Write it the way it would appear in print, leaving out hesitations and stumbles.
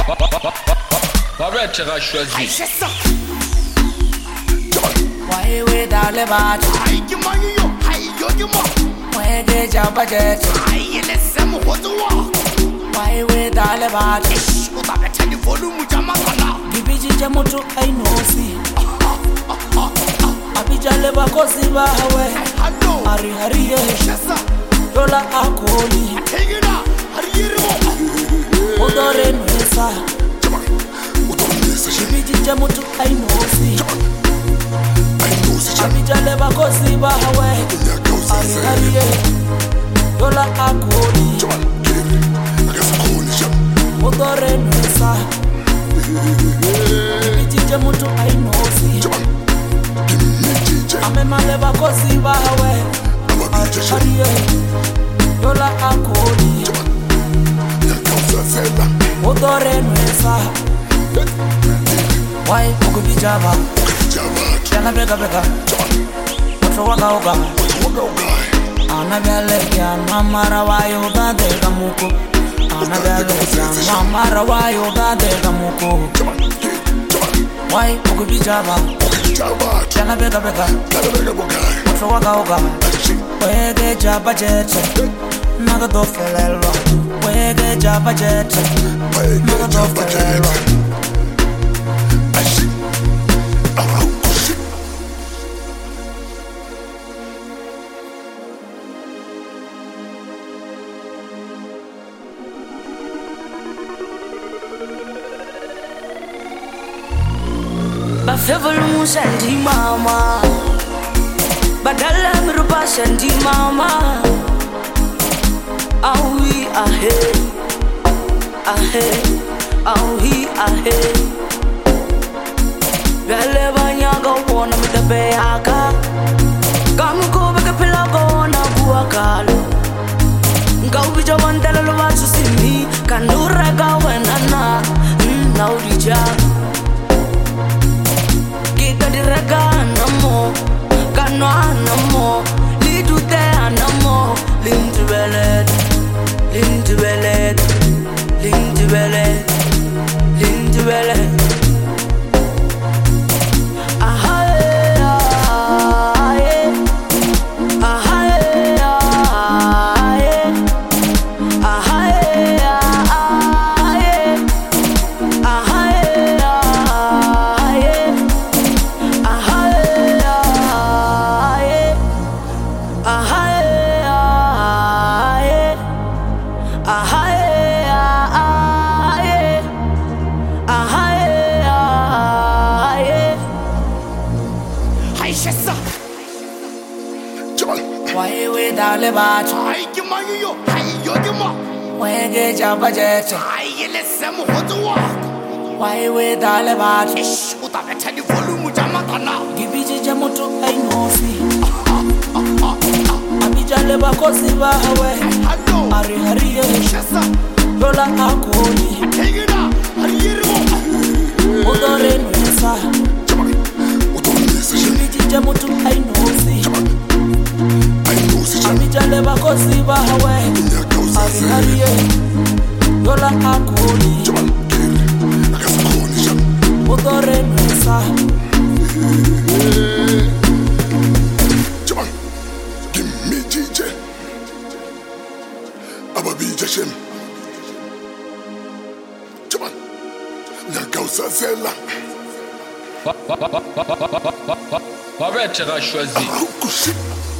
Arrête, tu as choisi. Why we dale bat? Ay, you man, you. Why get your budget? Ay, let's some what to walk. Why we dale bat? What I tell you, volume, Jamaica. Give it to Moto, I know see. Abijale bakosi ba hawe. Hello. Hari hari ye. Shasa. Dola akoli. Take it out. Hari yirimo. Odore nwesa. Give it to Moto, I know see. Abijale bakosi ba hawe. Hari hari ye. Dola akoli. Odore nwesa. Give it Moto, I know see. Ame maleba kosi bawe Ariye Yola akoli Odore nwesa Wai ukudi java Yana bega Otro waka oga Anabele kya mamara wayo gade gamuko Anabele kya mamara wayo gade gamuko Wai ukudi java Yana bega Otro waka Wege jaba jete Naga do felelwa Wege jaba jete Naga do felelwa Bafevolu musendi mama Badala miruba sendi mama Awi ahe Awi ahe Bele banyaga wona mitabe yaka Kamu kubeke pilago wona kuwakalo Ngawija wandela luwachu simi Kanurega wenana Naurija Direga anamo, kano anamo, lidute anamo, lintubelet, lintubelet, lintubelet, lintubelet. Why we dale bat? Ay, you man, you. Ay, you. Wege jaba jete. Ay, let's some what to walk. Why we dale bat? What I tell you, volume, Jamaica. Give it to Moto, I know see. Abijale bakosi ba hawe. Hello. Hari hari ye. Shasa. Dola akoli. Take it out. Hari yirimo. Odore nwesa. Give it to Moto, I know see. Abijale bakosi ba hawe Hari hari ye Yola akoli Odore nwesa Give me DJ Ababija Shem Jaman Nyakausa Zela Arrête, tu as choisi.